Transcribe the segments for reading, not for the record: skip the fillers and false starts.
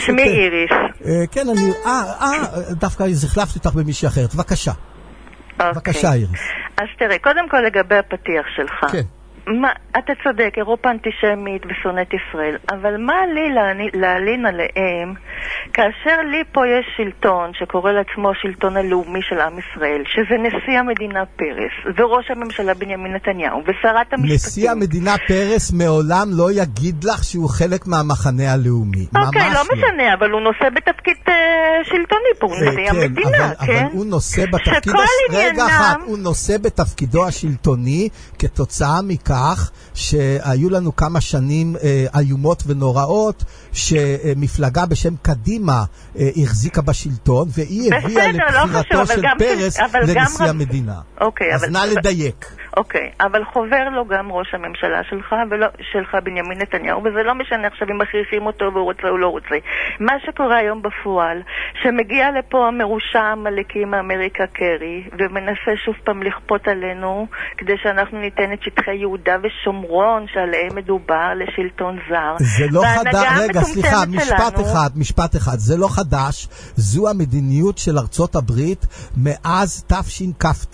שמי איריס. כן, אני... דווקא החלפתי אותך במישהי אחרת. בבקשה. בבקשה, איריס. אז תראה, קודם כל לגבי הפתיח שלך. כן. אתה צודק, אירופה אנטישמית ושונאת ישראל, אבל מה לי להלין עליהם כאשר לי פה יש שלטון שקורא לעצמו השלטון הלאומי של עם ישראל, שזה נשיא המדינה פרס וראש הממשלה בנימין נתניהו ושרת המשפטים. נשיא המדינה פרס מעולם לא יגיד לך שהוא חלק מהמחנה הלאומי. אוקיי, לא משנה, אבל הוא נושא בתפקיד שלטוני פה, הוא נשיא המדינה, כן? אבל הוא נושא בתפקיד... רגע אחד, הוא נושא בתפקידו השלטוני כתוצאה מכך שהיו לנו כמה שנים איומות ונוראות שמפלגה בשם קדימה החזיקה בשלטון והיא הביאה לבחירתו של פרס לנשיא המדינה. אז נא לדייק. אוקיי, אבל חובר לו גם ראש הממשלה שלך בנימין נתניהו, וזה לא משנה עכשיו אם מכריחים אותו והוא רוצה או לא רוצה. מה שקורה היום בפועל, שמגיע לפה המרושע המלכי מאמריקה קרי, ומנסה שוב פעם לכפות עלינו, כדי שאנחנו ניתן את שטחי יהודה ושומרון שעליהם מדובר לשלטון זר. זה לא חדש, רגע, סליחה, משפט אחד, זה לא חדש, זו המדיניות של ארצות הברית מאז תשכ"ט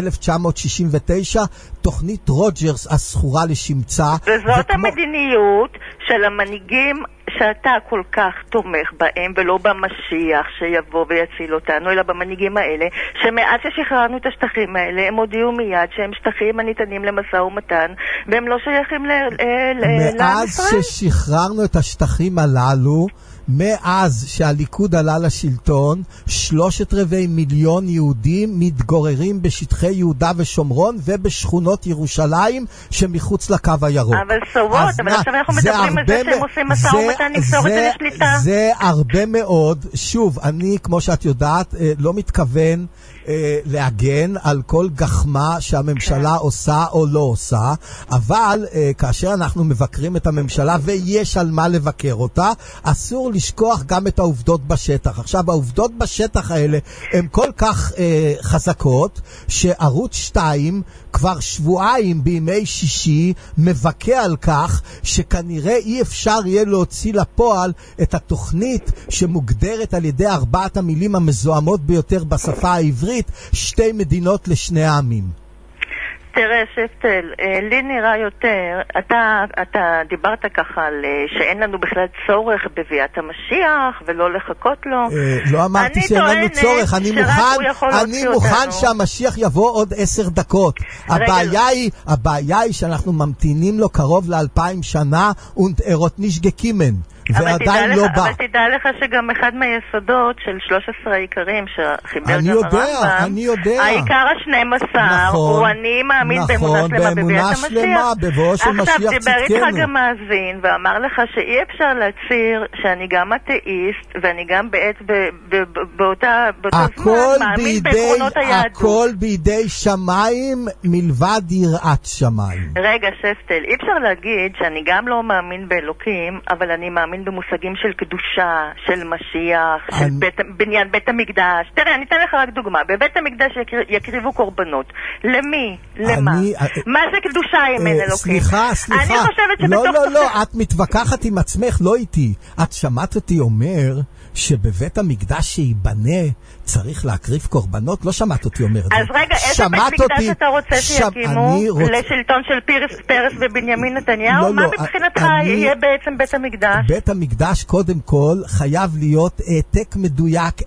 1969, תוכנית רוג'רס הסחורה לשמצה. וזאת המדיניות של המנהיגים שאתה כל כך תומך בהם, ולא במשיח שיבוא ויציל אותנו, אלא במנהיגים האלה, שמאז ששחררנו את השטחים האלה, הם הודיעו מיד שהם שטחים הניתנים למשא ומתן, והם לא שייכים לעם מאז ישראל. ששחררנו את השטחים הללו, מאז שהליכוד עלה לשלטון, 3/4 יהודים מתגוררים בשטחי יהודה ושומרון ובשכונות ירושלים שמחוץ לקו הירוק. אבל סורות, אבל עכשיו אנחנו מדברים על זה שהם עושים משא ומתן לפתור את זה לשליטה. זה הרבה מאוד. שוב, אני, כמו שאת יודעת, לא מתכוון להגן על כל גחמה שהממשלה עושה או לא עושה, אבל כאשר אנחנו מבקרים את הממשלה ויש על מה לבקר אותה, אסור לשכוח גם את העובדות בשטח. עכשיו, העובדות בשטח האלה הן כל כך חזקות, שערוץ 2 כבר שבועיים בימי שישי מבקר על כך שכנראה אי אפשר יהיה להוציא לפועל את התוכנית שמוגדרת על ידי 4 המילים המזוהמות ביותר בשפה העברית, שתי מדינות לשני העמים. תראה, שפטל, לי נראה יותר, אתה דיברת ככה על שאין לנו בכלל צורך בביאת המשיח ולא לחכות לו. לא אמרתי שאין לנו צורך, אני מוכן שהמשיח יבוא עוד 10 דקות. הבעיה היא שאנחנו ממתינים לו קרוב ל2000 שנה und nicht gekommen. ועדיין לא בא. אבל תדע לך שגם אחד מהיסודות של 13 העיקרים שחיבר גם הרמב"ם, אני יודע. העיקר ה-12 הוא אני מאמין באמונה שלמה בבואו של משיח צדקנו. עכשיו דיבר איתך גם מאזין ואמר לך שאי אפשר להצהיר שאני גם אתאיסט ואני גם באותה זמן מאמין בעקרונות היהדות. הכל בידי שמיים מלבד יראת שמיים. רגע, שפטל, אי אפשר להגיד שאני גם לא מאמין באלוקים, אבל אני מאמין במושגים של קדושה, של משיח, של בניין בית המקדש. תראה, אני אתן לך רק דוגמה. בבית המקדש יקריבו קורבנות. למי? למה? מה זה קדושה אם אין אלוקים? סליחה. אני חושבת שבתוך... לא, את מתווכחת עם עצמך, לא איתי. את שמעת אותי אומר שבבית המקדש שיבנה צריך להקריב קורבנות? לא שמעת אותי אומר את זה. אז רגע, איזה בית מקדש אתה רוצה שיקימו לשלטון של פרס ובנימין נתניהו? מה מבחינתך יהיה בעצם בית המקדש? בית המקדש קודם כל חייב להיות העתק מדויק,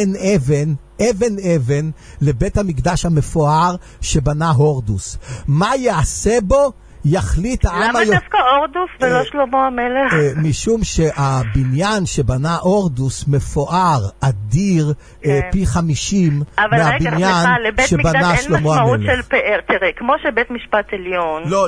אבן לבית המקדש המפואר שבנה הורדוס. מה יעשה בו? יחליט העם... למה דווקא אורדוס ולא שלמה המלך? משום שהבניין שבנה אורדוס מפואר, אדיר, פי 50 מהבניין שבנה שלמה המלך. תראה, כמו שבית משפט עליון... לא,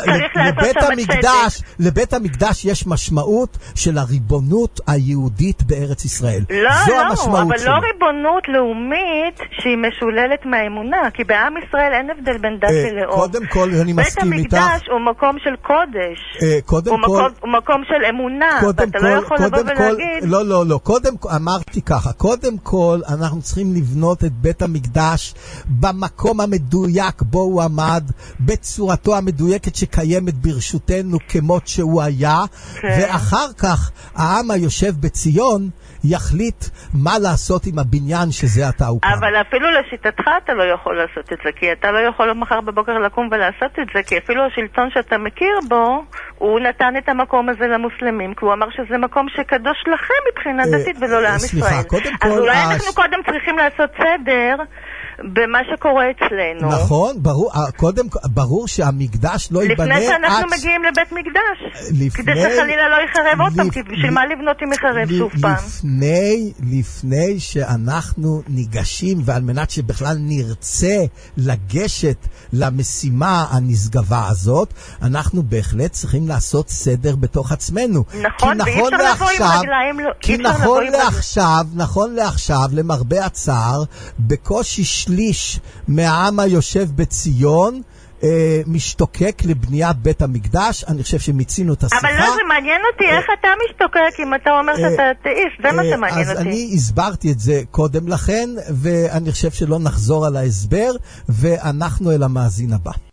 לבית המקדש יש משמעות של הריבונות היהודית בארץ ישראל. לא, אבל לא ריבונות לאומית שהיא משוללת מהאמונה, כי בעם ישראל אין הבדל בין דת ללאום. קודם כל, אני מסכים איתך. המקדש הוא מקום של קודש. הוא מקום של אמונה. ואתה לא יכול לבוא ולהגיד... לא. אמרתי ככה, קודם כל אנחנו צריכים לבנות את בית המקדש במקום המדויק בו הוא עמד, בצורתו המדויקת שקיימת ברשותנו כמות שהוא היה, ואחר כך העם היושב בציון יחליט מה לעשות עם הבניין שזה אתה הוקם. אבל אפילו לשיטתך אתה לא יכול לעשות את זה, כי אתה לא יכול מחר בבוקר לקום ולעשות את זה, כי אפילו השלטון שאתה מכיר בו, הוא נתן את המקום הזה למוסלמים, כי הוא אמר שזה מקום שקדוש לכם מבחינה דתית ולא לעם ישראל. אז אולי אנחנו קודם צריכים לעשות סדר במה שקורה אצלנו. נכון, ברור שהמקדש לא ייבנה לפני שאנחנו מגיעים לבית מקדש, כדי שחלילה לא יחרב עוד פעם, כי בשביל מה לבנות אם יחרב שוב פעם? לפני שאנחנו ניגשים, ועל מנת שבכלל נרצה לגשת למשימה הנשגבה הזאת, אנחנו בהחלט צריכים לעשות סדר בתוך עצמנו. נכון, ואי אפשר לבוא עם רגליים, כי נכון לעכשיו, למרבה הצער, בקושי שליש מהעם היושב בציון משתוקק לבניית בית המקדש. אני חושב שמיצינו את השיחה. אבל לא, זה מעניין אותי איך אתה משתוקק אם אתה אומר שאתה אתאיסט, זה מה שמעניין אותי. אז אני הסברתי את זה קודם לכן, ואני חושב שלא נחזור על ההסבר, ואנחנו אל המאזין הבא.